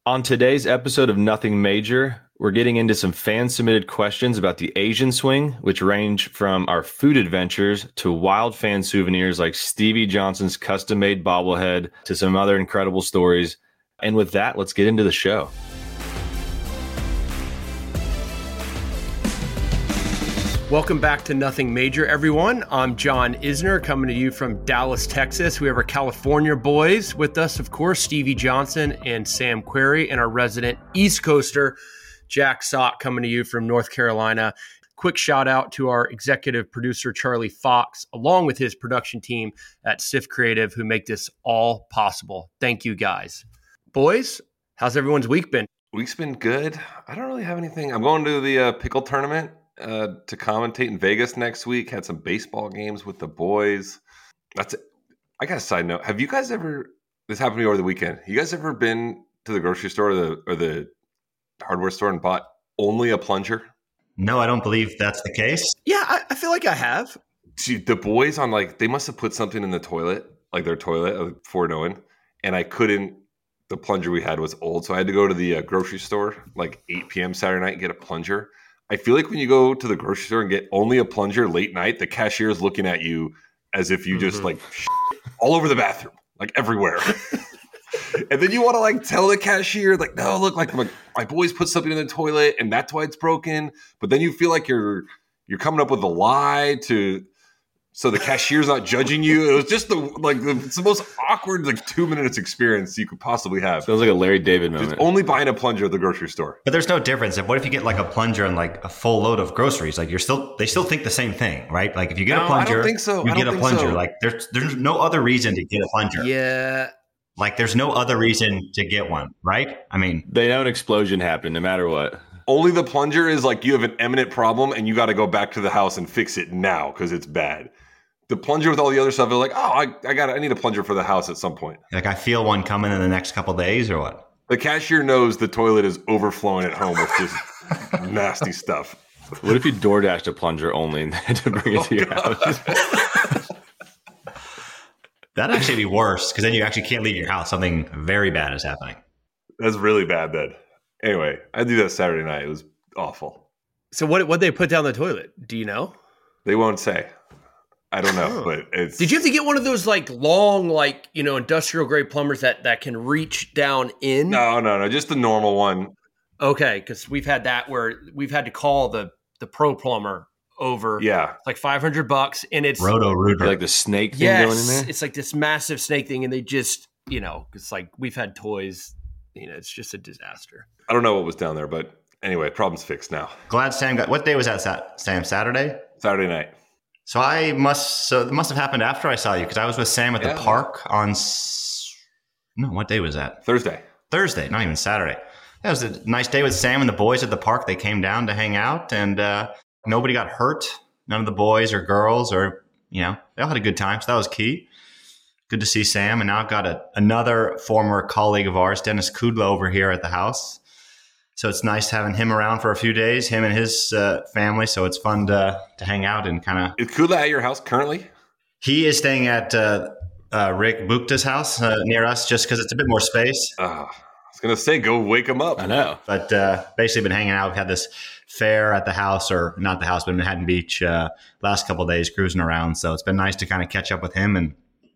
On today's episode of Nothing Major, we're getting into some fan-submitted questions about the Asian swing, which range from our food adventures to wild fan souvenirs like Stevie Johnson's custom-made bobblehead to some other incredible stories. And with that, let's get into the show. Welcome back to Nothing Major, everyone. I'm John Isner, coming to you from Dallas, Texas. We have our California boys with us, of course, Stevie Johnson and Sam Querrey, and our resident East Coaster, Jack Sock, coming to you from North Carolina. Quick shout out to our executive producer, Charlie Fox, along with his production team at Sif Creative, who make this all possible. Thank you, guys. Boys, how's everyone's week been? Week's been good. I don't really have anything. I'm going to the pickle tournament to commentate in Vegas next week. Had some baseball games with the boys. That's it. I got a side note. Have you guys ever, this happened to me over the weekend, you guys ever been to the grocery store or the hardware store and bought only a plunger? No, I don't believe that's the case. Yeah, I feel like I have. See, the boys on they must have put something in the toilet, like their toilet before knowing, and I couldn't, the plunger we had was old, so I had to go to the grocery store like 8 p.m. Saturday night and get a plunger. I feel like when you go to the grocery store and get only a plunger late night, the cashier is looking at you as if you just all over the bathroom, like everywhere. And then you want to tell the cashier, no, look, my boys put something in the toilet and that's why it's broken. But then you feel like you're coming up with a lie so the cashier's not judging you. It was just it's the most awkward 2 minutes experience you could possibly have. Sounds like a Larry David moment. Just only buying a plunger at the grocery store. But there's no difference. What if you get a plunger and a full load of groceries? They still think the same thing, right? If you get a plunger, I don't think so. You get a plunger. There's no other reason to get a plunger. Yeah. There's no other reason to get one, right? I mean, they know an explosion happened no matter what. Only the plunger is you have an imminent problem and you got to go back to the house and fix it now because it's bad. The plunger with all the other stuff, they're I need a plunger for the house at some point. I feel one coming in the next couple of days or what? The cashier knows the toilet is overflowing at home with just nasty stuff. What if you DoorDashed a plunger only and had to bring it to your house? That'd actually be worse because then you actually can't leave your house. Something very bad is happening. That's really bad then. Anyway, I do that Saturday night. It was awful. So what they put down the toilet? Do you know? They won't say. I don't know, but it's... Did you have to get one of those long, industrial grade plumbers that can reach down in? No, just the normal one. Okay, because we've had that where we've had to call the pro plumber over. Yeah. It's $500 and it's... Roto-Rooter. The snake thing going in there? It's this massive snake thing and they just, it's we've had toys, it's just a disaster. I don't know what was down there, but anyway, problem's fixed now. Glad Sam got... What day was that, Sam? Saturday? Saturday night. So it must have happened after I saw you because I was with Sam at the park on, what day was that? Thursday, not even Saturday. That was a nice day with Sam and the boys at the park. They came down to hang out and nobody got hurt. None of the boys or girls they all had a good time. So that was key. Good to see Sam. And now I've got another former colleague of ours, Dennis Kudla, over here at the house. So it's nice having him around for a few days, him and his family. So it's fun to hang out and kind of... Is Kudla at your house currently? He is staying at Rick Bukta's house near us just because it's a bit more space. I was going to say, go wake him up. I know. But basically been hanging out. We've had this fair at the house, or not the house, but in Manhattan Beach last couple of days cruising around. So it's been nice to kind of catch up with him and,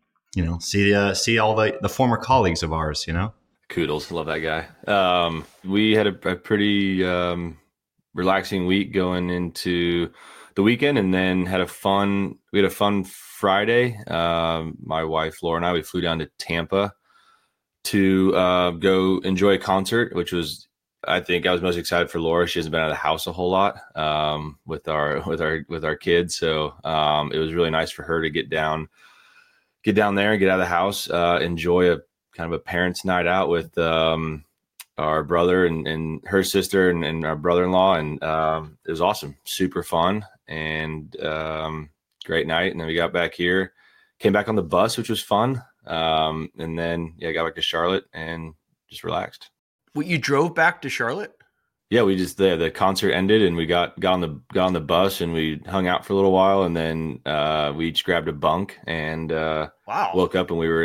see all the former colleagues of ours, Kudos. Love that guy. We had a pretty relaxing week going into the weekend and then we had a fun Friday. My wife, Laura, and we flew down to Tampa to go enjoy a concert, which was, I think I was most excited for Laura. She hasn't been out of the house a whole lot with our kids. So it was really nice for her to get down there and get out of the house, enjoy a kind of a parents' night out with our brother and her sister and our brother-in-law. And it was awesome, super fun and great night. And then we got back here, came back on the bus, which was fun. And then, got back to Charlotte and just relaxed. Well, you drove back to Charlotte? Yeah, we just the concert ended and we got on the bus and we hung out for a little while and then we each grabbed a bunk and woke up and we were in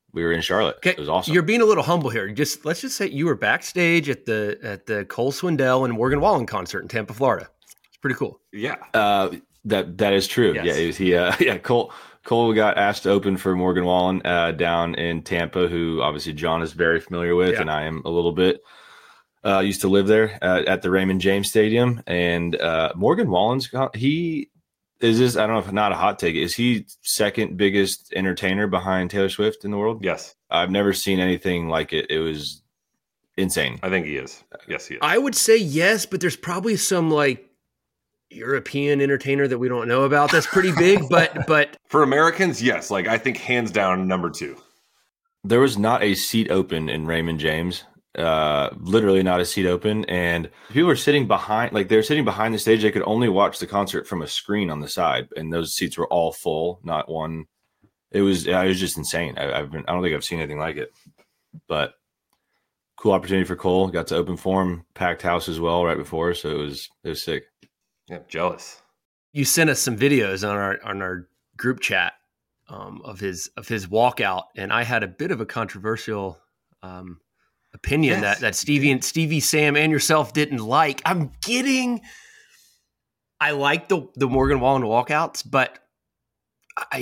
we were in Charlotte. Okay, it was awesome. You're being a little humble here. Let's just say you were backstage at the Cole Swindell and Morgan Wallen concert in Tampa, Florida. It's pretty cool. Yeah. That is true. Yes. Yeah, Cole got asked to open for Morgan Wallen down in Tampa, who obviously John is very familiar with, and I am a little bit. Used to live there at the Raymond James Stadium, and Morgan Wallen's he is this. I don't know if not a hot take. Is he second biggest entertainer behind Taylor Swift in the world? Yes. I've never seen anything like it. It was insane. I think he is. Yes, he is. I would say yes, but there's probably some like European entertainer that we don't know about that's pretty big, but for Americans, yes. Like I think hands down number 2. There was not a seat open in Raymond James. Literally not a seat open, and people were sitting behind, like they're sitting behind the stage. They could only watch the concert from a screen on the side, and those seats were all full, not one. It was just insane. I don't think I've seen anything like it, but cool opportunity for Cole. Got to open for him, packed house as well right before, so it was sick. Yeah, jealous. You sent us some videos on our group chat of his walkout, and I had a bit of a controversial opinion that Stevie, Sam, and yourself didn't like. I like the Morgan Wallen walkouts, but I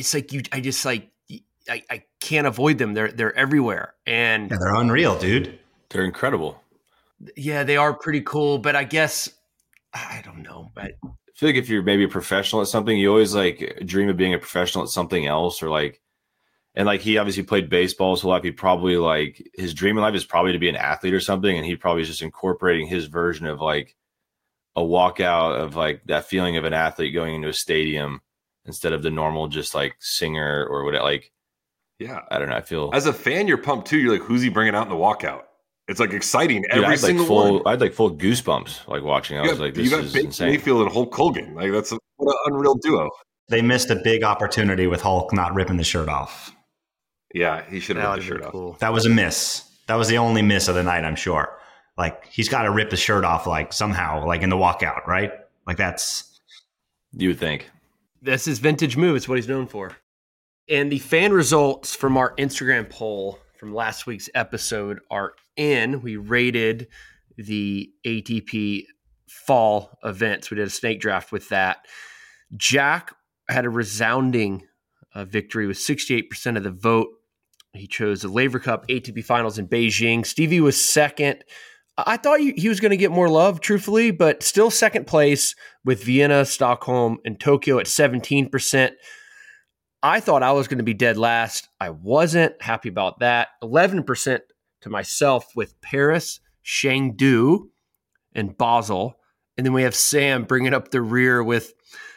can't avoid them. They're everywhere, and they're unreal, dude. They're incredible. Yeah, they are pretty cool, but I guess I don't know. But I feel like if you're maybe a professional at something, you always like dream of being a professional at something else, or like. And like he obviously played baseball, so he probably like his dream in life is probably to be an athlete or something, and he probably is just incorporating his version of like a walkout of like that feeling of an athlete going into a stadium instead of the normal just like singer or whatever. Like, yeah, I don't know. I feel as a fan, you're pumped too. You're like, who's he bringing out in the walkout? It's like exciting every single one. I had like full goosebumps like watching. I was like, this is insane. Mayfield and Hulk Hogan, like what an unreal duo. They missed a big opportunity with Hulk not ripping the shirt off. Yeah, he should have ripped the shirt off. Cool. That was a miss. That was the only miss of the night, I'm sure. Like, he's got to rip the shirt off, like, somehow, like, in the walkout, right? Like, that's... You would think. That's his vintage move. It's what he's known for. And the fan results from our Instagram poll from last week's episode are in. We rated the ATP fall events. We did a snake draft with that. Jack had a resounding victory with 68% of the vote. He chose the Laver Cup ATP Finals in Beijing. Stevie was second. I thought he was going to get more love, truthfully, but still second place with Vienna, Stockholm, and Tokyo at 17%. I thought I was going to be dead last. I wasn't. Happy about that. 11% to myself with Paris, Chengdu, and Basel. And then we have Sam bringing up the rear with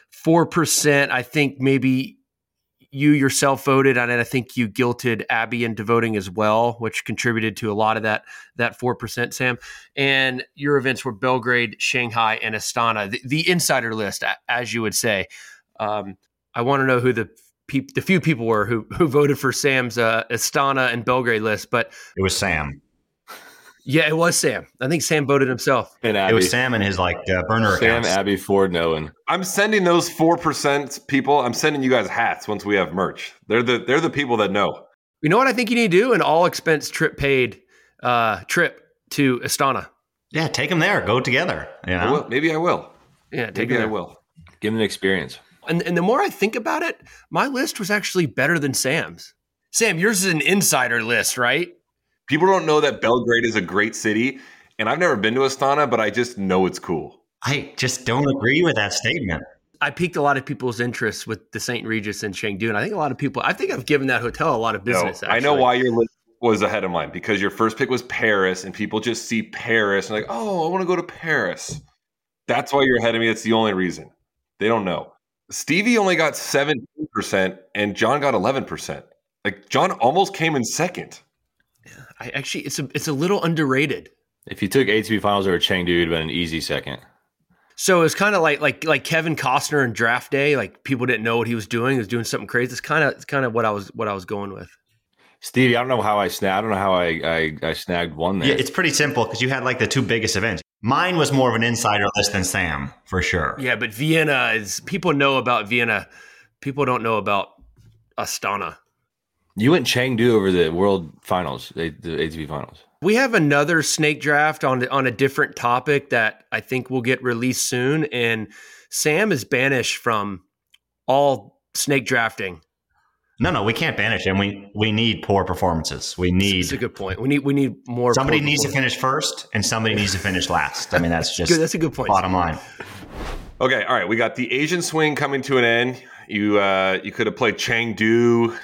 4%. I think maybe you yourself voted, and I think you guilted Abby into voting as well, which contributed to a lot of that 4%, Sam. And your events were Belgrade, Shanghai, and Astana. The insider list, as you would say. I want to know who the few people were who voted for Sam's Astana and Belgrade list, but it was Sam. Yeah, it was Sam. I think Sam voted himself. And Abby. It was Sam and his burner Sam, accounts. Abby, Ford, Nolan. I'm sending those 4% people. I'm sending you guys hats once we have merch. They're the people that know. You know what I think you need to do? An all expense trip paid trip to Astana. Yeah, take them there. Go together. You know? I will. Maybe I will. Yeah, Maybe I will. Give them an experience. And the more I think about it, my list was actually better than Sam's. Sam, yours is an insider list, right? People don't know that Belgrade is a great city, and I've never been to Astana, but I just know it's cool. I just don't agree with that statement. I piqued a lot of people's interest with the St. Regis and Chengdu, and I think I've given that hotel a lot of business. No, I know why your list was ahead of mine, because your first pick was Paris, and people just see Paris and like, oh, I want to go to Paris. That's why you're ahead of me. That's the only reason. They don't know. Stevie only got 17%, and John got 11%. Like, John almost came in second. It's a little underrated. If you took ATP Finals over Chengdu, it'd been an easy second. So it's kind of like Kevin Costner in Draft Day. Like, people didn't know what he was doing. He was doing something crazy. It's kind of what I was going with. Stevie, I don't know how I snagged one there. Yeah, it's pretty simple because you had like the two biggest events. Mine was more of an insider list than Sam, for sure. Yeah, but Vienna is, people know about Vienna. People don't know about Astana. You went Chengdu over the World Finals, the ATP Finals. We have another snake draft on a different topic that I think will get released soon, and Sam is banished from all snake drafting. No, we can't banish him. We need poor performances. We need. That's a good point. We need more. Somebody needs to finish first, and somebody needs to finish last. I mean, that's just that's a good point. Bottom line. Okay, all right. We got the Asian swing coming to an end. You could have played Chengdu,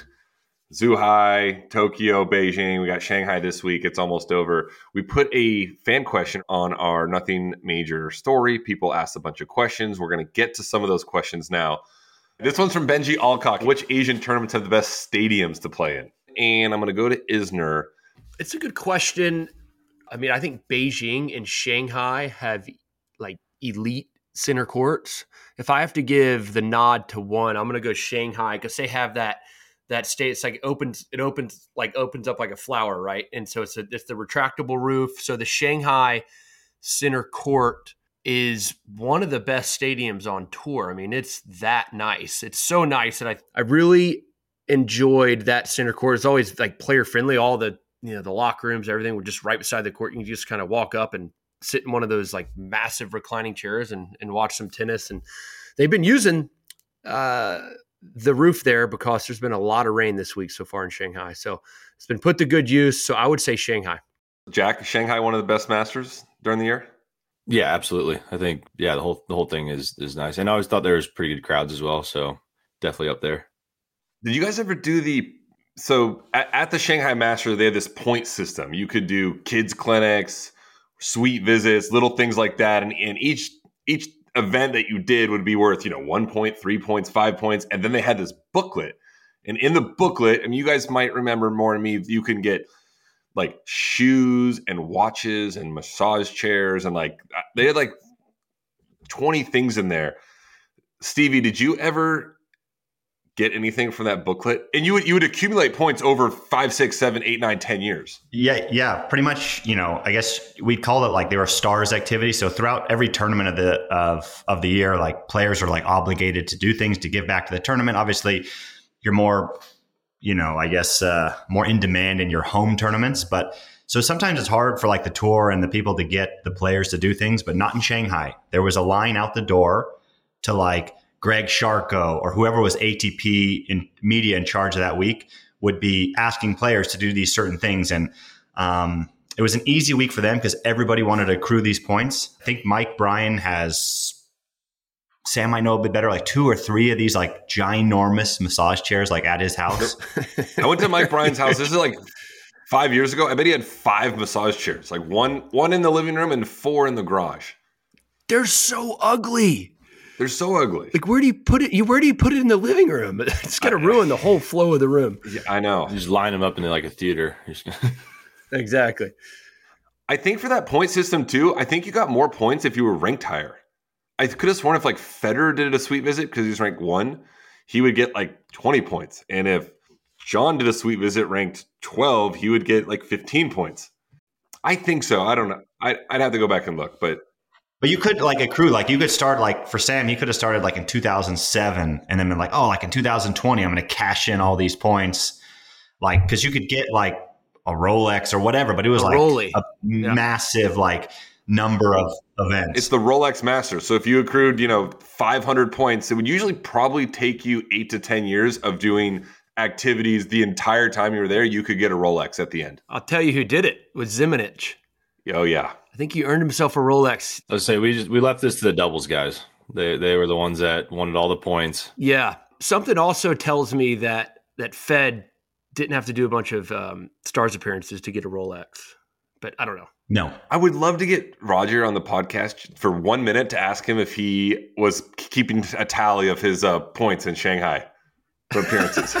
Zhuhai, Tokyo, Beijing. We got Shanghai this week. It's almost over. We put a fan question on our Nothing Major story. People asked a bunch of questions. We're going to get to some of those questions now. This one's from Benji Alcock. Which Asian tournaments have the best stadiums to play in? And I'm going to go to Isner. It's a good question. I mean, I think Beijing and Shanghai have like elite center courts. If I have to give the nod to one, I'm going to go Shanghai because they have that state. It's like it opens up like a flower, right? And so it's the retractable roof. So the Shanghai center court is one of the best stadiums on tour. I mean, it's that nice. It's so nice. And I really enjoyed that center court. It's always like player friendly. All the, the locker rooms, everything were just right beside the court. You can just kind of walk up and sit in one of those like massive reclining chairs and watch some tennis. And they've been using the roof there because there's been a lot of rain this week so far in Shanghai. So it's been put to good use. So I would say Shanghai. Jack, Shanghai, one of the best Masters during the year? Yeah, absolutely. I think, the whole thing is nice. And I always thought there was pretty good crowds as well. So definitely up there. Did you guys ever do so at the Shanghai Masters, they had this point system. You could do kids clinics, suite visits, little things like that. And each event that you did would be worth, 1 point, 3 points, 5 points. And then they had this booklet. And in the booklet, I mean, you guys might remember more than me, you can get like shoes and watches and massage chairs. And like, they had like 20 things in there. Stevie, did you ever get anything from that booklet? And you would accumulate points over 5, 6, 7, 8, 9, 10 years. Yeah, pretty much. I guess we'd call it like they were stars activity. So throughout every tournament of the year, like players are like obligated to do things to give back to the tournament. Obviously, you're more, more in demand in your home tournaments. But so sometimes it's hard for like the tour and the people to get the players to do things, but not in Shanghai. There was a line out the door to like Greg Sharko or whoever was ATP in media in charge of that week would be asking players to do these certain things. And it was an easy week for them because everybody wanted to accrue these points. I think Mike Bryan has, Sam might know a bit better, like 2 or 3 of these like ginormous massage chairs like at his house. I went to Mike Bryan's house. This is like 5 years ago. I bet he had 5 massage chairs, like one in the living room and 4 in the garage. They're so ugly. They're so ugly. Like, where do you put it? Where do you put it in the living room? It's going to ruin the whole flow of the room. Yeah, I know. You just line them up in like a theater. Exactly. I think for that point system too, I think you got more points if you were ranked higher. I could have sworn if like Federer did a suite visit because he's ranked 1, he would get like 20 points. And if John did a suite visit ranked 12, he would get like 15 points. I think so. I don't know. I'd have to go back and look, but you could like accrue, like you could start like for Sam, he could have started like in 2007 and then been like, oh, like in 2020, I'm going to cash in all these points. Like, because you could get like a Rolex or whatever, but it was like a massive like number of events. It's the Rolex Masters. So if you accrued, 500 points, it would usually probably take you 8 to 10 years of doing activities the entire time you were there. You could get a Rolex at the end. I'll tell you who did it. It was Zimonjic. Oh, yeah. I think he earned himself a Rolex. Let's say we left this to the doubles guys. They were the ones that wanted all the points. Yeah. Something also tells me that Fed didn't have to do a bunch of stars appearances to get a Rolex. But I don't know. No. I would love to get Roger on the podcast for 1 minute to ask him if he was keeping a tally of his points in Shanghai for appearances.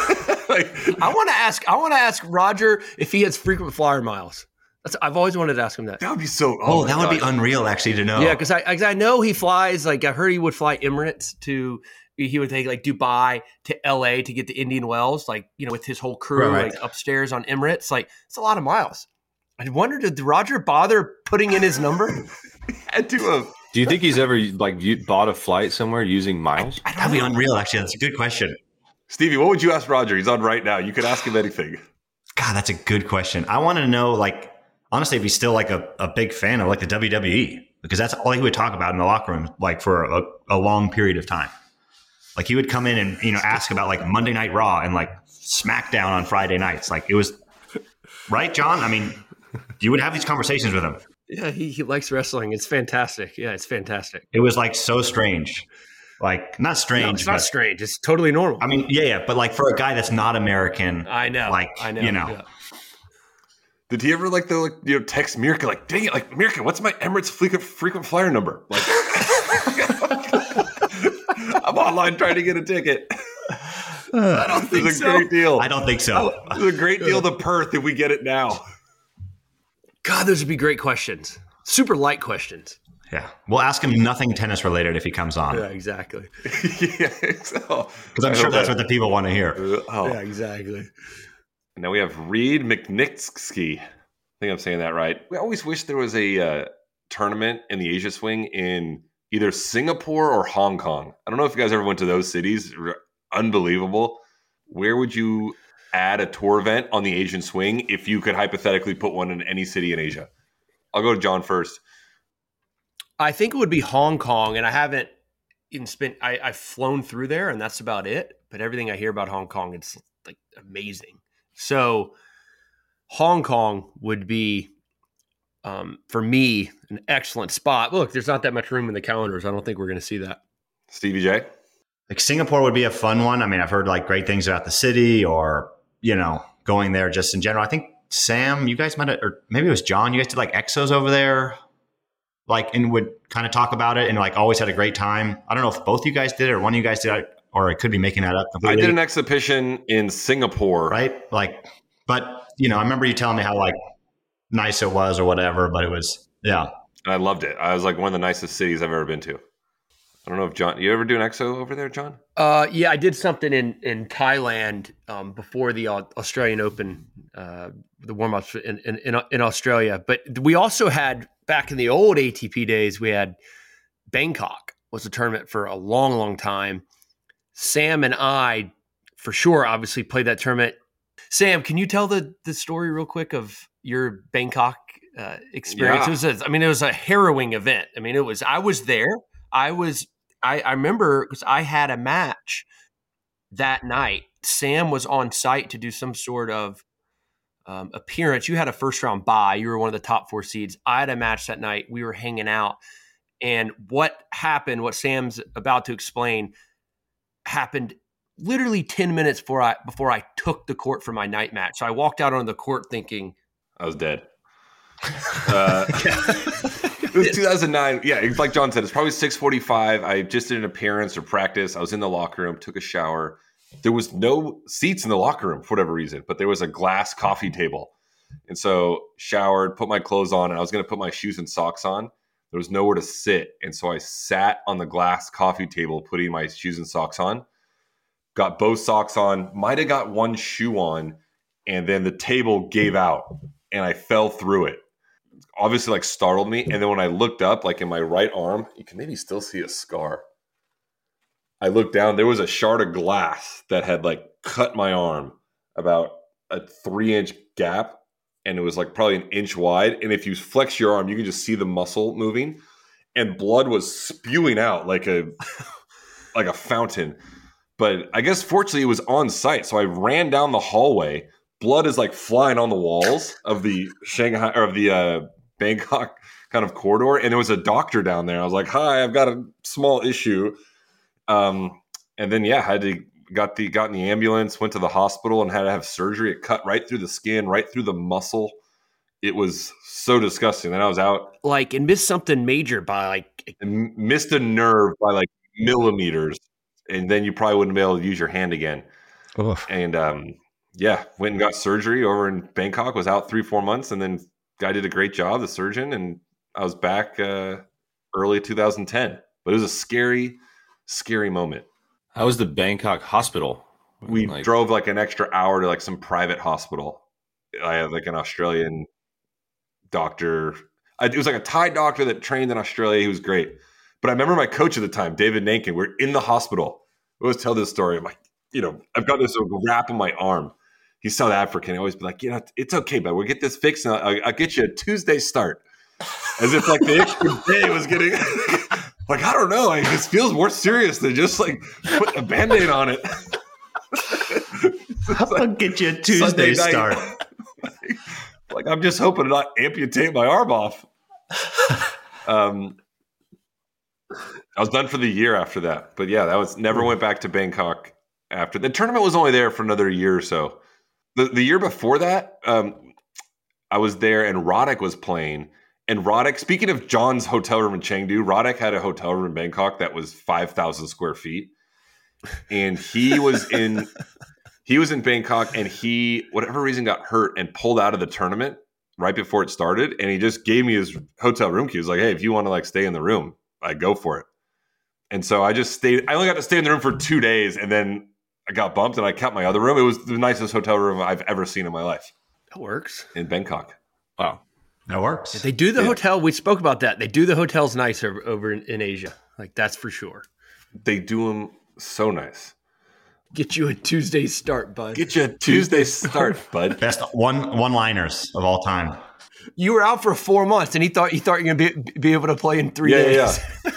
I want to ask Roger if he has frequent flyer miles. I've always wanted to ask him that. That would be so. Oh, that would be unreal, actually, to know. Yeah, because I know he flies. Like I heard he would fly Emirates to. He would take like Dubai to LA to get to Indian Wells, like with his whole crew, right. like upstairs on Emirates. Like it's a lot of miles. I wonder, did Roger bother putting in his number? Had to have. Do you think he's ever like bought a flight somewhere using miles? That'd be unreal, actually. That's a good question. Stevie, what would you ask Roger? He's on right now. You could ask him anything. God, that's a good question. I want to know, like, honestly, if he's still like a big fan of like the WWE, because that's all he would talk about in the locker room, like for a long period of time. Like he would come in and, ask about like Monday Night Raw and like SmackDown on Friday nights. Like it was, right, John? I mean, you would have these conversations with him. Yeah, he likes wrestling. It's fantastic. Yeah, it's fantastic. It was like so strange. Like not strange. No, it's not strange. It's totally normal. I mean, yeah. But like for a guy that's not American. I know. I know. Yeah. Did he ever text Mirka like, dang it, like Mirka, what's my Emirates frequent flyer number? Like, I'm online trying to get a ticket. I don't think it's a great deal. I don't think so. It's a great deal to Perth if we get it now. God, those would be great questions. Super light questions. Yeah. We'll ask him nothing tennis related if he comes on. Yeah, exactly. Because I'm sure that's what the people want to hear. Yeah, exactly. Now we have Reed McNixky. I think I'm saying that right. We always wish there was a tournament in the Asia Swing in either Singapore or Hong Kong. I don't know if you guys ever went to those cities. Unbelievable. Where would you add a tour event on the Asian Swing if you could hypothetically put one in any city in Asia? I'll go to John first. I think it would be Hong Kong, and I haven't even I've flown through there, and that's about it. But everything I hear about Hong Kong, it's like amazing. So Hong Kong would be, for me, an excellent spot. Look, there's not that much room in the calendars. I don't think we're going to see that. Stevie J? Like Singapore would be a fun one. I mean, I've heard like great things about the city or, going there just in general. I think Sam, you guys might have, or maybe it was John, you guys did like Exos over there, like, and would kind of talk about it and like always had a great time. I don't know if both you guys did it or one of you guys did it, or I could be making that up completely. I did an exhibition in Singapore. Right? Like, but, I remember you telling me how like nice it was or whatever, but it was, yeah. And I loved it. I was like one of the nicest cities I've ever been to. I don't know if John, you ever do an exo over there, John? Yeah, I did something in Thailand before the Australian Open, the warm-ups in Australia. But we also had, back in the old ATP days, we had Bangkok was a tournament for a long, long time. Sam and I, for sure, obviously played that tournament. Sam, can you tell the story real quick of your Bangkok experience? Yeah. It was a harrowing event. I mean, I was there. I remember because I had a match that night. Sam was on site to do some sort of appearance. You had a first round bye. You were one of the top 4 seeds. I had a match that night. We were hanging out. And what happened, what Sam's about to explain, happened literally 10 minutes before I took the court for my night match. So I walked out on the court thinking, I was dead. It was 2009. Yeah, it's like John said, it's probably 6:45. I just did an appearance or practice. I was in the locker room, took a shower. There was no seats in the locker room for whatever reason, but there was a glass coffee table. And so showered, put my clothes on, and I was going to put my shoes and socks on. There was nowhere to sit. And so I sat on the glass coffee table, putting my shoes and socks on. Got both socks on, might have got one shoe on, and then the table gave out, and I fell through it. Obviously, like, startled me. And then when I looked up, like in my right arm, you can maybe still see a scar. I looked down, there was a shard of glass that had like cut my arm about a 3-inch gap. And it was like probably an inch wide. And if you flex your arm, you can just see the muscle moving. And blood was spewing out like a fountain. But I guess fortunately it was on site. So I ran down the hallway. Blood is like flying on the walls of the Shanghai or of the Bangkok kind of corridor. And there was a doctor down there. I was like, hi, I've got a small issue. And then, got in the ambulance, went to the hospital and had to have surgery. It cut right through the skin, right through the muscle. It was so disgusting. Then I was out. Like, and missed something major by like. And missed a nerve by like millimeters. And then you probably wouldn't be able to use your hand again. Oof. And went and got surgery over in Bangkok, was out 3-4 months. And then guy did a great job, the surgeon. And I was back early 2010. But it was a scary moment. How was the Bangkok hospital? We drove like an extra hour to like some private hospital. I had like an Australian doctor. It was like a Thai doctor that trained in Australia. He was great. But I remember my coach at the time, David Nankin, we're in the hospital. I always tell this story. I'm like, I've got this wrap on my arm. He's South African. I always be like, it's okay, but we'll get this fixed. And I'll get you a Tuesday start. As if like the extra day was getting like, I don't know. This feels more serious than just like putting a Band-Aid on it. I'll get you a Tuesday start. Like I'm just hoping to not amputate my arm off. I was done for the year after that. But yeah, never went back to Bangkok after. The tournament was only there for another year or so. The year before that, I was there and Roddick was playing. And Roddick, speaking of John's hotel room in Chengdu, Roddick had a hotel room in Bangkok that was 5,000 square feet. And he was in Bangkok and he, whatever reason, got hurt and pulled out of the tournament right before it started. And he just gave me his hotel room key. He was like, hey, if you want to like stay in the room, go for it. And so I just stayed. I only got to stay in the room for 2 days and then I got bumped and I kept my other room. It was the nicest hotel room I've ever seen in my life. That works. In Bangkok. Wow. That works. They do the hotel. We spoke about that. They do the hotels nice over in Asia. Like that's for sure. They do them so nice. Get you a Tuesday start, bud. Get you a Tuesday start, bud. Best one-liners of all time. You were out for 4 months, and you thought you were going to be able to play in 3 days. Yeah.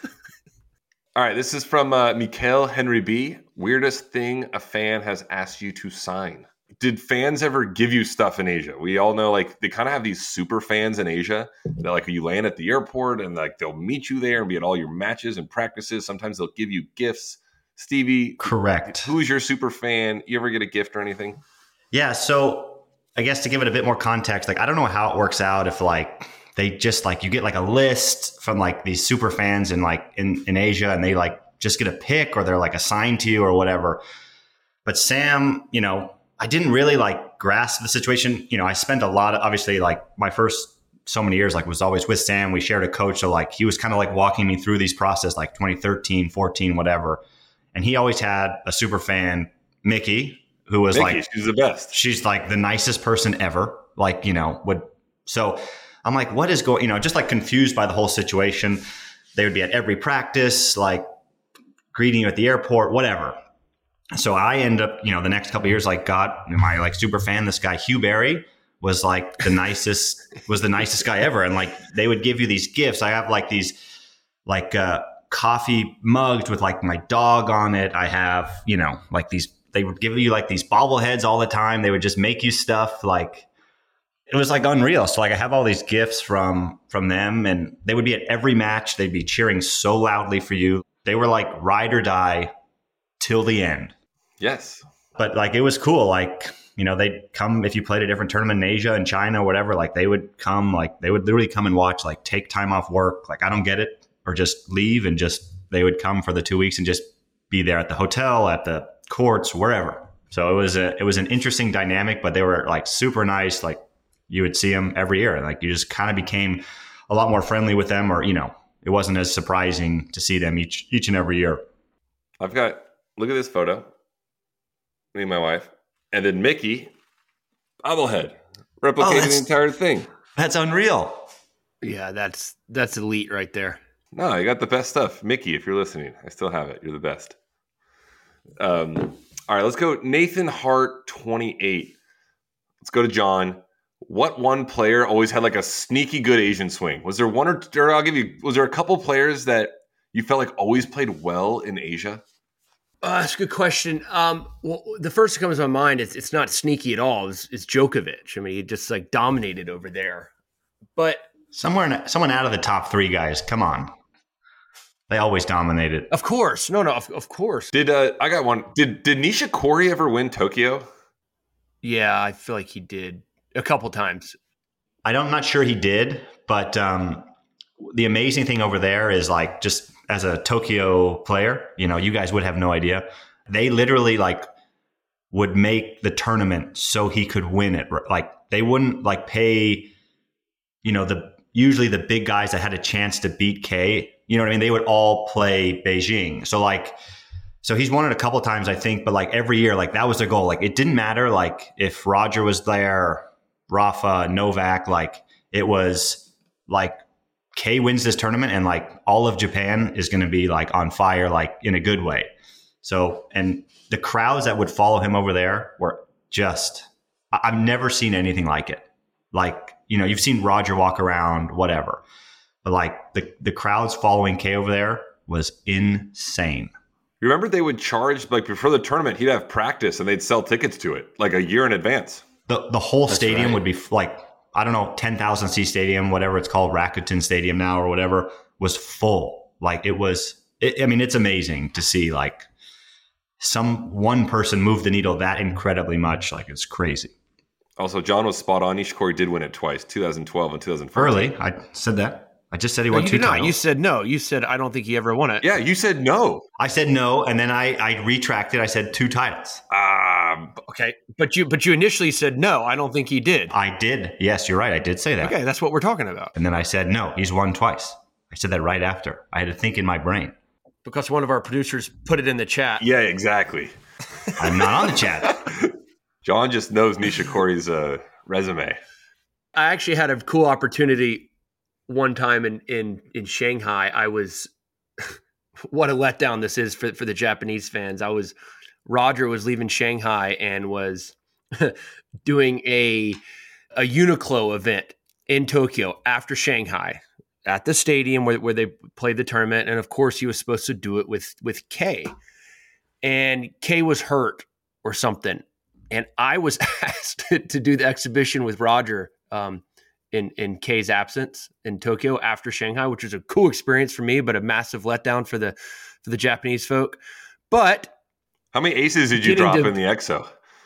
All right, this is from Mikael Henry B. Weirdest thing a fan has asked you to sign. Did fans ever give you stuff in Asia? We all know like they kind of have these super fans in Asia that like you land at the airport and like they'll meet you there and be at all your matches and practices. Sometimes they'll give you gifts. Stevie, correct. Who's your super fan? You ever get a gift or anything? Yeah, so I guess to give it a bit more context, like I don't know how it works out if like they just like you get like a list from like these super fans in like in Asia and they like just get a pick or they're like assigned to you or whatever. But Sam, I didn't really like grasp the situation. I spent a lot of, obviously like my first so many years, like was always with Sam. We shared a coach. So like, he was kind of like walking me through these process, like 2013, 14, whatever. And he always had a super fan, Mickey, who was like, she's the best. She's like the nicest person ever. Like, so I'm like, what is going, just like confused by the whole situation. They would be at every practice, like greeting you at the airport, whatever. So I end up, the next couple of years, like got my like super fan, this guy, Hugh Barry was like the nicest guy ever. And like, they would give you these gifts. I have like these, like, coffee mugs with like my dog on it. I have, like these, they would give you like these bobbleheads all the time. They would just make you stuff like, it was like unreal. So like I have all these gifts from them and they would be at every match. They'd be cheering so loudly for you. They were like ride or die till the end. Yes. But like, it was cool. Like, they'd come if you played a different tournament in Asia and China or whatever, like they would come, like they would literally come and watch, like take time off work. Like, I don't get it. Or just leave and they would come for the 2 weeks and just be there at the hotel, at the courts, wherever. So it was an interesting dynamic, but they were like super nice. Like you would see them every year. Like you just kind of became a lot more friendly with them or, it wasn't as surprising to see them each and every year. Look at this photo. Me and my wife. And then Mickey, bobblehead, replicating the entire thing. That's unreal. Yeah, that's elite right there. No, you got the best stuff. Mickey, if you're listening, I still have it. You're the best. All right, let's go. Nathan Hart, 28. Let's go to John. What one player always had like a sneaky good Asian swing? Was there one or was there a couple players that you felt like always played well in Asia? That's a good question. Well, the first that comes to my mind is it's not sneaky at all. It's Djokovic. I mean, he just like dominated over there. But someone out of the top three guys. Come on. They always dominated. Of course. No, of course. I got one. Did Nishikori ever win Tokyo? Yeah, I feel like he did a couple times. I'm not sure he did, but the amazing thing over there is like just as a Tokyo player, you guys would have no idea. They literally like would make the tournament so he could win it. Like they wouldn't like pay, usually the big guys that had a chance to beat K, you know what I mean? They would all play Beijing. So he's won it a couple of times, I think, but like every year, like that was their goal. Like it didn't matter like if Roger was there, Rafa, Novak, like it was like K wins this tournament and like all of Japan is going to be like on fire, like in a good way. So, and the crowds that would follow him over there were just, I've never seen anything like it. Like, you've seen Roger walk around, whatever. But like the crowds following Kay over there was insane. Remember they would charge, like before the tournament, he'd have practice and they'd sell tickets to it like a year in advance. The whole stadium right. would be like, I don't know, 10,000 seat stadium, whatever it's called, Rakuten Stadium now or whatever, was full. Like it's amazing to see like one person move the needle that incredibly much. Like it's crazy. Also, John was spot on. Nishikori did win it twice, 2012 and 2014. Early, I said that. I just said he won 2 titles. You said no. You said I don't think he ever won it. Yeah, you said no. I said no, and then I retracted. I said 2 titles. Okay, but you initially said no. I don't think he did. I did. Yes, you're right. I did say that. Okay, that's what we're talking about. And then I said no. He's won twice. I said that right after. I had to think in my brain. Because one of our producers put it in the chat. Yeah, exactly. I'm not on the chat. John just knows Nishikori's resume. I actually had a cool opportunity one time in Shanghai. I was what a letdown this is for the Japanese fans. Roger was leaving Shanghai and was doing a Uniqlo event in Tokyo after Shanghai at the stadium where they played the tournament. And of course he was supposed to do it with Kay, and Kay was hurt or something. And I was asked to do the exhibition with Roger in Kay's absence in Tokyo after Shanghai, which was a cool experience for me, but a massive letdown for the Japanese folk. But how many aces did you drop in the EXO?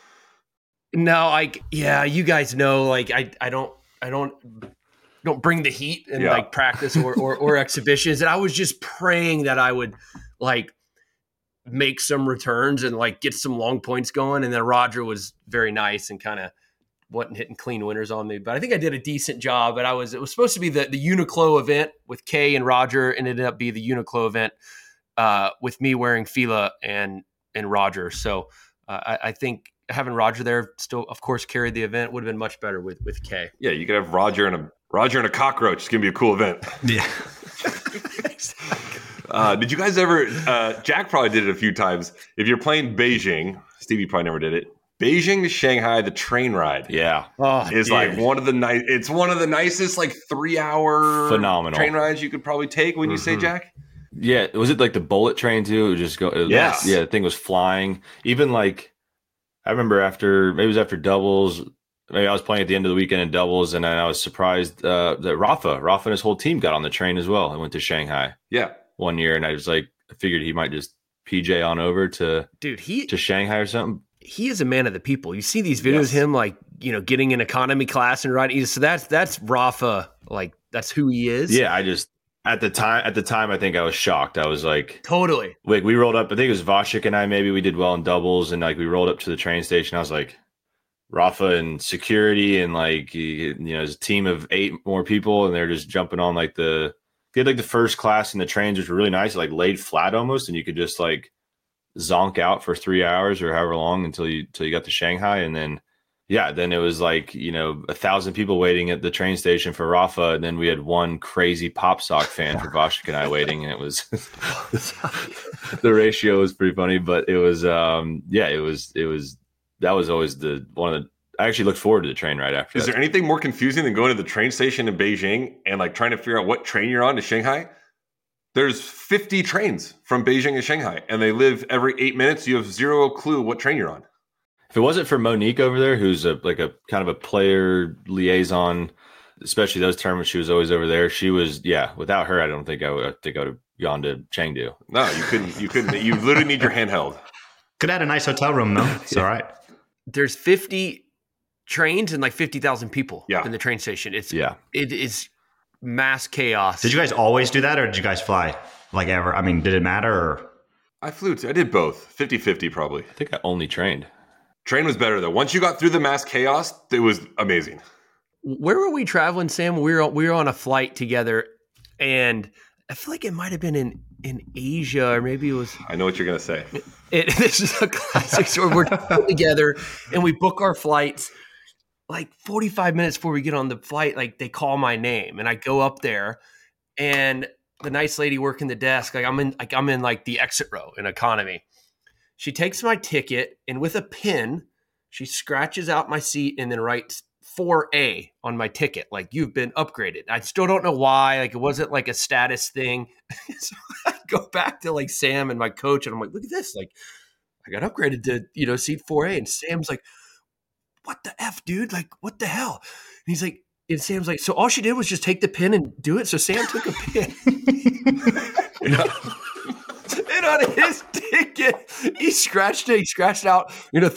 No, you guys know, like I don't bring the heat in like practice or exhibitions. And I was just praying that I would like make some returns and like get some long points going. And then Roger was very nice and kind of wasn't hitting clean winners on me, but I think I did a decent job. But it was supposed to be the Uniqlo event with Kay and Roger, and it ended up being the Uniqlo event with me wearing Fila and Roger. So I think having Roger there still, of course, carried the event would have been much better with Kay. Yeah, you could have Roger and a cockroach. It's gonna be a cool event. Yeah. Exactly. Did you guys ever? Jack probably did it a few times. If you're playing Beijing, Stevie probably never did it. Beijing to Shanghai, the train ride, is like one of the nice. It's one of the nicest like 3-hour phenomenal train rides you could probably take. When you say, Jack, yeah, was it like the bullet train too? It would just go. Yeah, the thing was flying. Even like I remember maybe it was after doubles. Maybe I was playing at the end of the weekend in doubles, and I was surprised that Rafa and his whole team got on the train as well and went to Shanghai. Yeah, one year, and I was like, I figured he might just PJ on over to Shanghai or something. He is a man of the people. You see these videos of him like, getting in economy class and riding. So that's Rafa. Like that's who he is. Yeah. I just, at the time, I think I was shocked. I was like, totally. Like we rolled up, I think it was Vasek and I, maybe we did well in doubles. And like, we rolled up to the train station. I was like, Rafa and security and like, there's a team of 8 more people and they're just jumping on like they had like the first class and the trains, which were really nice. It like laid flat almost. And you could just like zonk out for 3 hours or however long until you got to Shanghai. And then, then it was like, 1,000 people waiting at the train station for Rafa. And then we had one crazy Pop Sock fan for Vasek and I waiting. And it was, the ratio was pretty funny, but it was, that was always I actually looked forward to the train ride after that. Is there anything more confusing than going to the train station in Beijing and like trying to figure out what train you're on to Shanghai? There's 50 trains from Beijing to Shanghai, and they live every 8 minutes. You have zero clue what train you're on. If it wasn't for Monique over there, who's a kind of a player liaison, especially those tournaments, she was always over there. She was, without her, I don't think I would have gone to Chengdu. No, you couldn't. You literally need your handheld. Could add a nice hotel room, though. It's all right. There's 50 trains and like 50,000 people in the train station. It is mass chaos. Did you guys always do that, or did you guys fly like ever? I mean, did it matter? Or? I flew too. I did both. 50-50 probably. I think I only trained. Train was better though. Once you got through the mass chaos, it was amazing. Where were we traveling, Sam? We were on a flight together, and I feel like it might have been in Asia, or maybe it was. I know what you're gonna say. This is a classic story. We're together, and we book our flights. Like 45 minutes before we get on the flight, like they call my name, and I go up there, and the nice lady working the desk, I'm in the exit row in economy. She takes my ticket and with a pin, she scratches out my seat and then writes 4A on my ticket. Like, you've been upgraded. I still don't know why. Like, it wasn't like a status thing. So I go back to like Sam and my coach and I'm like, look at this. Like, I got upgraded to, seat 4A. And Sam's like, what the F, dude? Like, what the hell? And he's like, and Sam's like, so all she did was just take the pin and do it. So Sam took a pin. And on his ticket, he scratched it. He scratched out,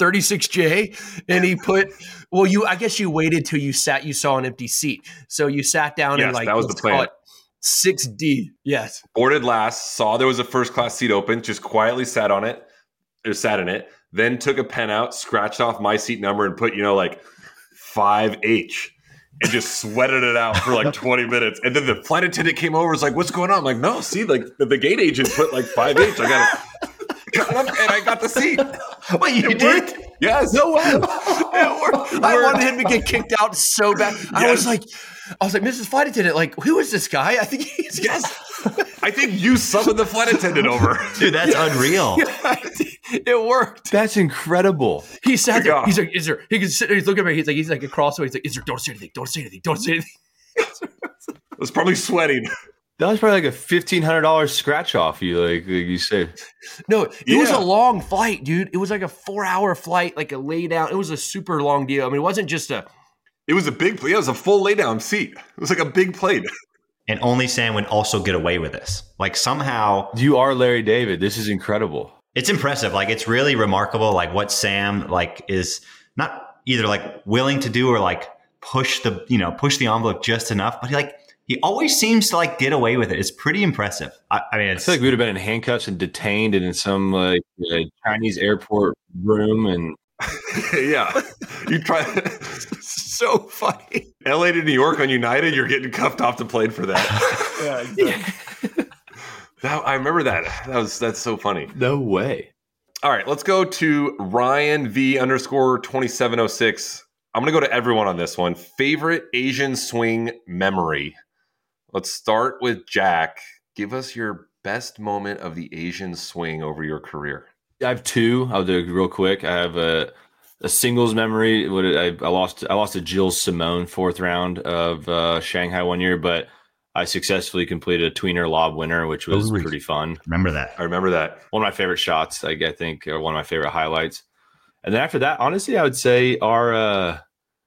36J. And he put, I guess you waited till you saw an empty seat. So you sat down and that was the plan. 6D. Yes. Boarded last, saw there was a first class seat open, just quietly sat in it, then took a pen out, scratched off my seat number and put, 5H. And just sweated it out for like 20 minutes. And then the flight attendant came over and was like, what's going on? I'm like, no, see, like the gate agent put like 5H. I got it. And I got the seat. Wait, you did? Yes. No way. It worked. I wanted him to get kicked out so bad. Yes. I was like, Mrs. Flight Attendant, like, who is this guy? I think he's I think you summoned the flight attendant over. Dude, that's unreal. It worked. That's incredible. He sat there. He's like, is there? He can sit there. He's looking at me. He's like across the way. He's like, is there? Don't say anything. Don't say anything. Don't say anything. I was probably sweating. That was probably like a $1,500 scratch off. You said. No, it was a long flight, dude. It was like a 4-hour flight, like a lay down. It was a super long deal. I mean, it wasn't just a. It was a big. Yeah, it was a full lay down seat. It was like a big plane. And only Sam would also get away with this. Like, somehow you are Larry David. This is incredible. It's impressive. Like, it's really remarkable. Like, what Sam is not either like willing to do or like push the envelope just enough, but he always seems to like get away with it. It's pretty impressive. I mean, I feel like we would have been in handcuffs and detained and in some like Chinese airport room and. Yeah, you try. So funny. LA to New York on United, you're getting cuffed off the plane for that. Yeah, exactly. I remember that. That's so funny. No way. All right, let's go to Ryan V_2706. I'm gonna go to everyone on this one. Favorite Asian swing memory. Let's start with Jack. Give us your best moment of the Asian swing over your career. I have two. I'll do it real quick. I have a singles memory. I lost to Jill Simone 4th round of Shanghai one year, but I successfully completed a tweener lob winner, which was pretty fun. Remember that? I remember that. One of my favorite shots, I think, or one of my favorite highlights. And then after that, honestly, I would say our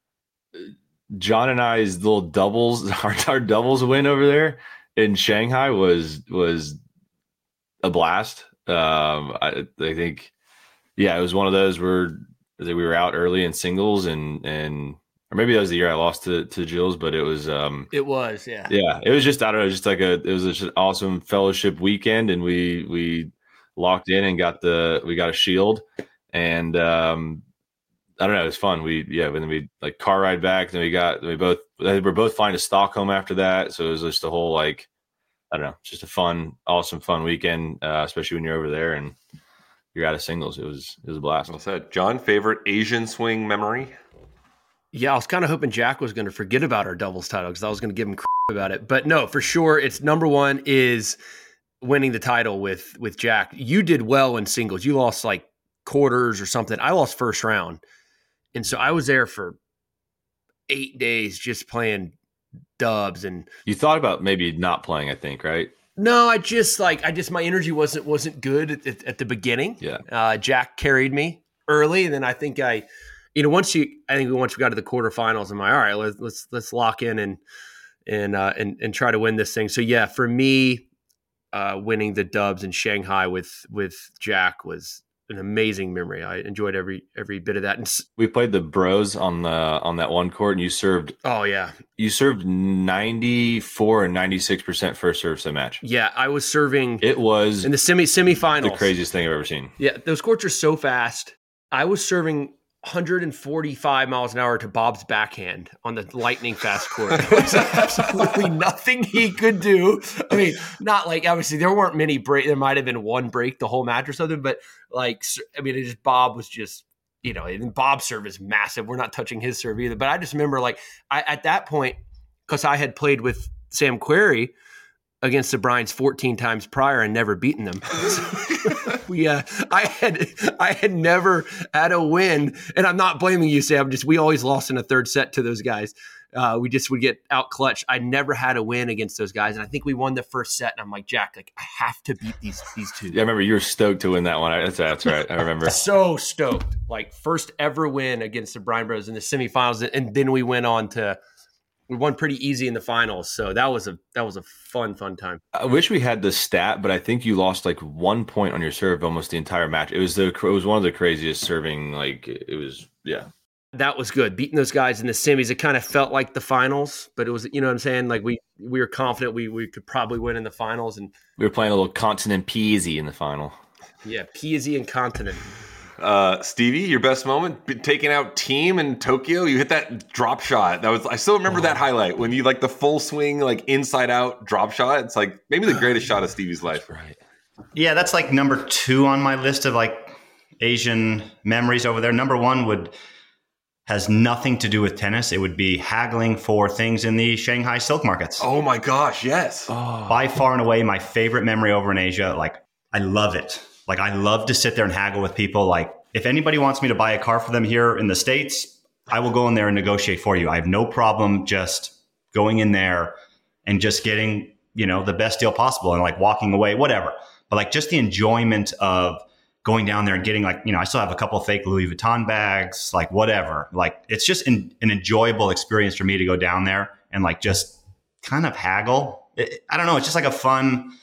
John and I's little doubles, our doubles win over there in Shanghai was a blast. I think, it was one of those where we were out early in singles and or maybe that was the year I lost to Jill's, but it was it was, yeah. Yeah. It was just, I don't know, just it was just an awesome fellowship weekend and we locked in and we got a shield and I don't know, it was fun. Then we like car ride back, then we were both flying to Stockholm after that. So it was just a whole like, I don't know, just a awesome fun weekend, especially when you're over there and you're out of singles. It was a blast. Well said. John, favorite Asian swing memory? Yeah, I was kind of hoping Jack was going to forget about our doubles title because I was going to give him crap about it. But no, for sure, it's number one is winning the title with Jack. You did well in singles. You lost like quarters or something. I lost first round. And so I was there for 8 days just playing dubs. And you thought about maybe not playing, I think, right? No, I just my energy wasn't good at the beginning. Yeah. Jack carried me early, and then I think once we got to the quarterfinals, I'm like, all right, let's lock in and try to win this thing. So yeah, for me, winning the dubs in Shanghai with Jack was an amazing memory. I enjoyed every bit of that. And we played the bros on that one court, and you served. Oh yeah, you served 94 and 96% first serves a match. Yeah, I was serving. It was in the semifinals. The craziest thing I've ever seen. Yeah, those courts are so fast. I was serving 145 miles an hour to Bob's backhand on the lightning fast court. There was absolutely nothing he could do. I mean, not like, obviously there weren't many break. There might've been one break the whole match or something, but like, I mean, Bob was just, and Bob's serve is massive. We're not touching his serve either. But I just remember at that point, because I had played with Sam Querrey, against the Bryans 14 times prior and never beaten them. I had never had a win, and I'm not blaming you, Sam. We always lost in a third set to those guys. We just would get out clutched. I never had a win against those guys, and I think we won the first set. And I'm like, Jack, like I have to beat these two. Yeah, I remember you were stoked to win that one. That's right. I remember. So stoked, like first ever win against the Bryan Bros in the semifinals, and then we went on to. We won pretty easy in the finals, so that was a fun time. I wish we had the stat, but I think you lost like 1 point on your serve almost the entire match. It was one of the craziest serving. Like it was, yeah. That was good. Beating those guys in the semis, it kind of felt like the finals, but it was, you know what I'm saying? Like we were confident we could probably win in the finals, and we were playing a little continent peasy in the final. Yeah, peasy and continent. Stevie, your best moment taking out Team in Tokyo. You hit that drop shot. I still remember that highlight when you like the full swing, like inside out drop shot. It's like maybe the greatest shot of Stevie's life. Right. Yeah, that's like number 2 on my list of like Asian memories over there. Number 1 has nothing to do with tennis. It would be haggling for things in the Shanghai silk markets. Oh my gosh, yes. By far and away my favorite memory over in Asia. Like I love it. Like I love to sit there and haggle with people. Like if anybody wants me to buy a car for them here in the States, I will go in there and negotiate for you. I have no problem just going in there and just getting, the best deal possible and like walking away, whatever. But like just the enjoyment of going down there and getting like, I still have a couple of fake Louis Vuitton bags, like whatever. Like it's just an enjoyable experience for me to go down there and like just kind of haggle. I don't know. It's just like a fun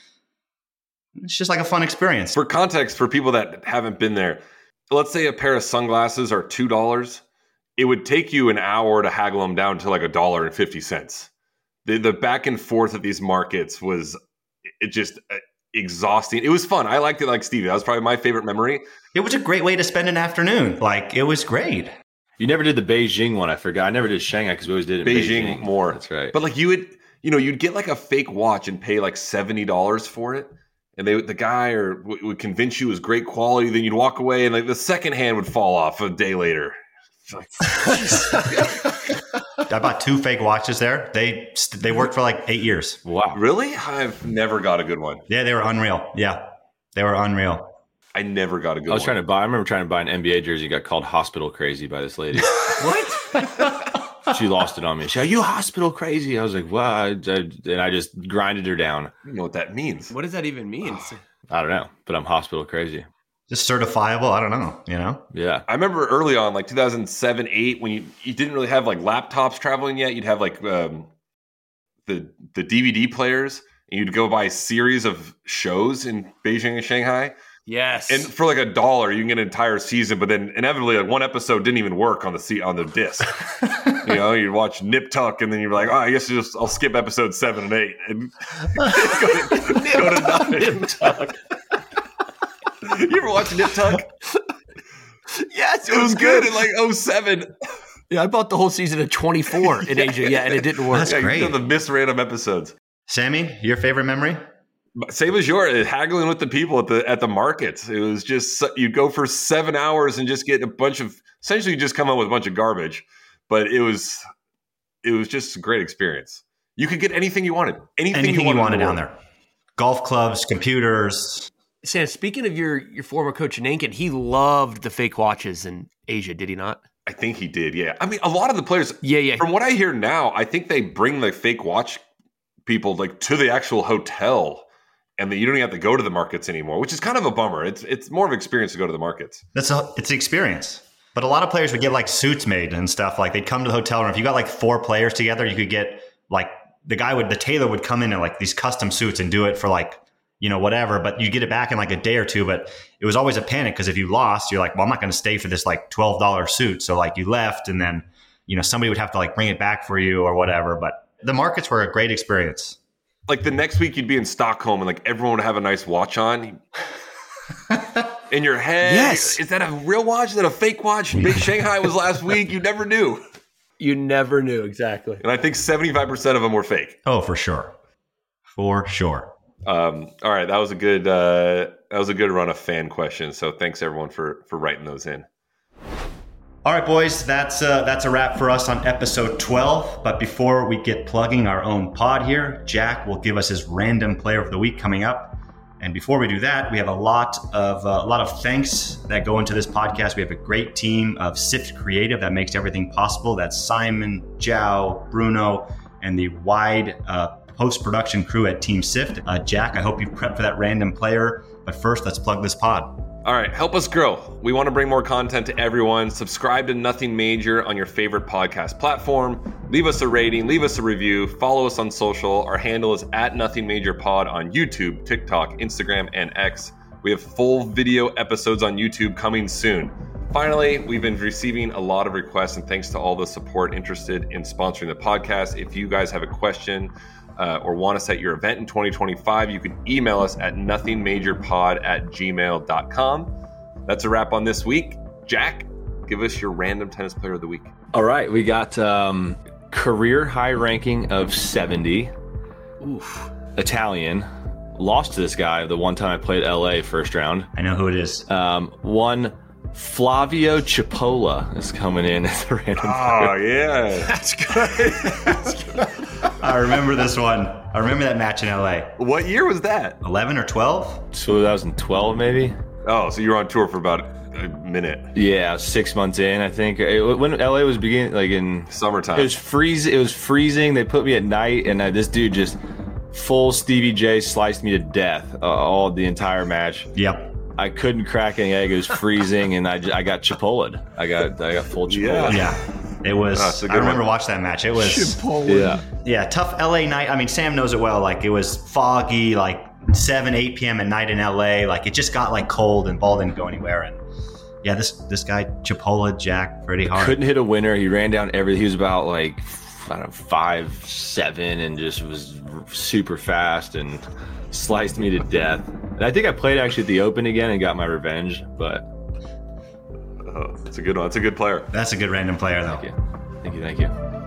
experience. For context, for people that haven't been there, let's say a pair of sunglasses are $2. It would take you an hour to haggle them down to like $1.50. The back and forth of these markets was just exhausting. It was fun. I liked it like Stevie. That was probably my favorite memory. It was a great way to spend an afternoon. Like it was great. You never did the Beijing one. I forgot. I never did Shanghai because we always did it in Beijing more. That's right. But like you'd get like a fake watch and pay like $70 for it. And the guy would convince you it was great quality. Then you'd walk away, and like the second hand would fall off a day later. I bought 2 fake watches there. They worked for like 8 years. Wow, really? I've never got a good one. Yeah, they were unreal. Yeah, they were unreal. I never got a good one. I remember trying to buy an NBA jersey. Got called hospital crazy by this lady. What? She lost it on me. She's like, "You hospital crazy?" I was like, "Well," and I just grinded her down. I don't know what that means. What does that even mean? I don't know, but I'm hospital crazy. Just certifiable. I don't know. Yeah. I remember early on, like 2007, 8, when you didn't really have like laptops traveling yet. You'd have like the DVD players, and you'd go buy a series of shows in Beijing and Shanghai. Yes. And for like $1, you can get an entire season, but then inevitably like one episode didn't even work on the disc. You'd watch Nip Tuck, and then you're like, I guess I'll skip episode 7 and 8 and go to 9. Nip Tuck. You ever watch Nip Tuck? Yes, it was good in like 2007. Yeah, I bought the whole season of 24 in Asia. Yeah, and it didn't work. That's great. You know, the missed random episodes. Sammy, your favorite memory? Same as yours, haggling with the people at the markets. It was just you'd go for 7 hours and just get a bunch of essentially just come up with a bunch of garbage. But it was just a great experience. You could get anything you wanted. Anything you wanted down there. Golf clubs, computers. Sam, speaking of your former coach Nankin, he loved the fake watches in Asia, did he not? I think he did, yeah. I mean, a lot of the players, yeah. From what I hear now, I think they bring the fake watch people like to the actual hotel, and that you don't even have to go to the markets anymore, which is kind of a bummer. It's more of an experience to go to the markets. It's an experience. But a lot of players would get like suits made and stuff. Like they'd come to the hotel room. If you got like 4 players together, you could get like the tailor would come in like these custom suits and do it for like, whatever. But you get it back in like a day or two. But it was always a panic because if you lost, you're like, well, I'm not going to stay for this like $12 suit. So like you left, and then, somebody would have to like bring it back for you or whatever. But the markets were a great experience. Like the next week you'd be in Stockholm and like everyone would have a nice watch on. In your head, yes. Is that a real watch? Is that a fake watch? Big Shanghai was last week. You never knew. You never knew, exactly. And I think 75% of them were fake. Oh, for sure. For sure. All right, that was a good run of fan questions. So thanks everyone for writing those in. All right, boys, that's a wrap for us on episode 12. But before we get plugging our own pod here, Jack will give us his random player of the week coming up. And before we do that, we have a lot of thanks that go into this podcast. We have a great team of Sift Creative that makes everything possible. That's Simon, Zhao, Bruno, and the wide post-production crew at Team Sift. Jack, I hope you've prepped for that random player. But first, let's plug this pod. All right, help us grow. We want to bring more content to everyone. Subscribe to Nothing Major on your favorite podcast platform. Leave us a rating, leave us a review, follow us on social. Our handle is @NothingMajorPod on YouTube, TikTok, Instagram, and X. We have full video episodes on YouTube coming soon. Finally, we've been receiving a lot of requests, and thanks to all the support interested in sponsoring the podcast. If you guys have a question or want us at your event in 2025, you can email us at nothingmajorpod@gmail.com. That's a wrap on this week. Jack, give us your random tennis player of the week. All right, we got career high ranking of 70. Oof. Italian. Lost to this guy the one time I played LA first round. I know who it is. One Flavio Cipolla is coming in as a random player. Oh, yeah. That's good. I remember this one. I remember that match in LA. What year was that? 11 or 12? 2012 maybe. Oh, so you were on tour for about a minute. Yeah, 6 months in, I think. When LA was beginning, like in Summertime. It was freezing. They put me at night, and this dude just full Stevie J sliced me to death all the entire match. Yep. I couldn't crack an egg. It was freezing, and I got Chipolla'd. I got full Chipolla. Yeah. It was. That's a good I remember one. watching that match. It was. Chipotle. Yeah. Tough LA night. I mean, Sam knows it well. Like, it was foggy, like 7, 8 p.m. at night in LA. Like, it just got like cold, and ball didn't go anywhere. And yeah, this guy Chipolla Jack pretty hard. Couldn't hit a winner. He ran down everything. He was about like, I don't know, 5'7", and just was super fast and sliced me to death. And I think I played actually at the Open again and got my revenge. But Oh, that's a good one. That's a good player. That's a good random player, though. thank you.